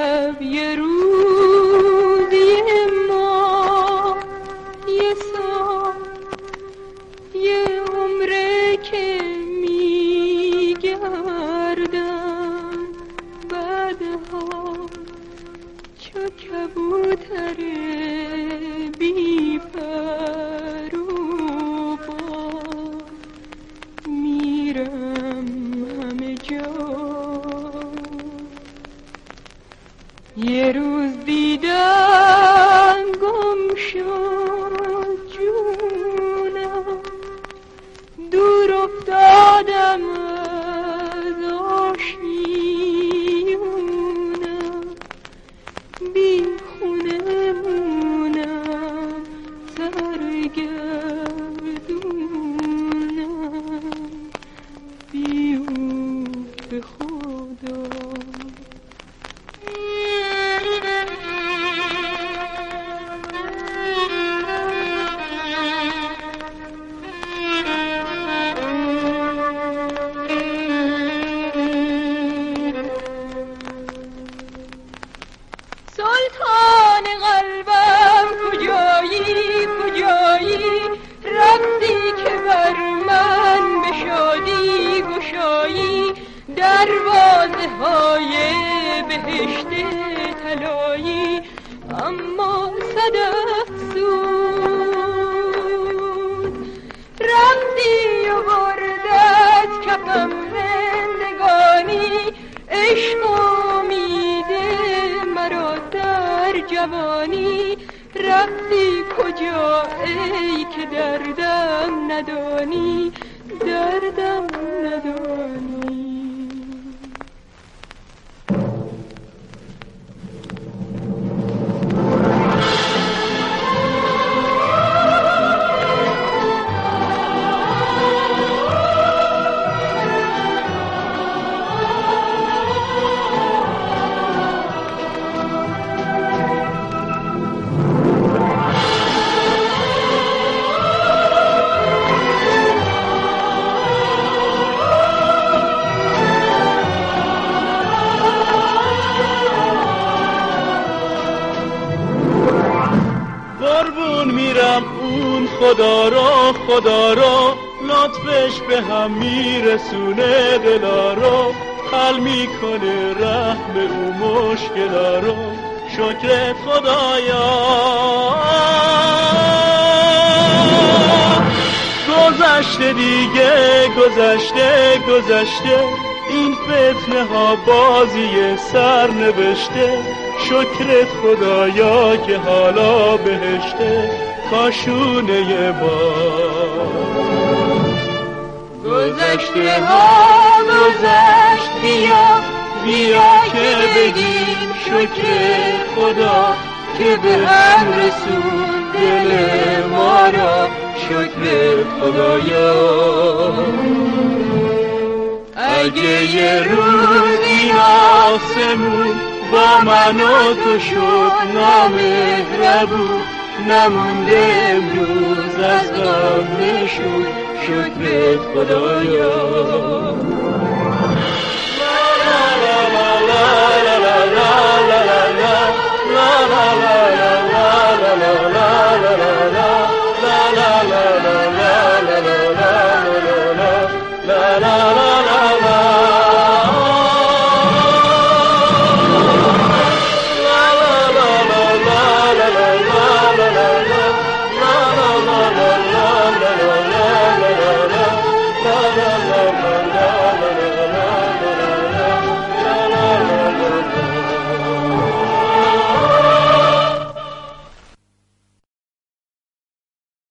شب یه روز یه ماه یه سال یه عمره که میگردم بعدها چو کبوتر بی پر و بال میرم همه جا. یه روز دیدم گم شد جونم، دور افتادم از آشیونم، بی خونه مونم سرگردونم بی او به خدا. سلطان قلبم کجایی کجایی، رفتی که بر من به شادی گشایی دروازه های بهشت طلایی. اما صد افسوس رفتی و بردت کفم زندگانی، عشق امید مرا در جوانی. رفتی کجا ای که دردم ندانی، دردم ندانی. خدا را لطفش به هم میرسونه، دلا رو حل میکنه رحم او مشکلا رو. شکرت خدایا گذشته دیگه، گذشته این فتنه ها بازی سر نوشته. شکرت خدایا که حالا بهشته کاشونه با. گذشته ها گذشت، بیا که بگیم شکر خدا که به هم رسون دل ما را. شکر خدایا اگه یه روزی آسمون با من و تو شد نامهربون، نمونده امروز از غم نشون. شکرت خدایا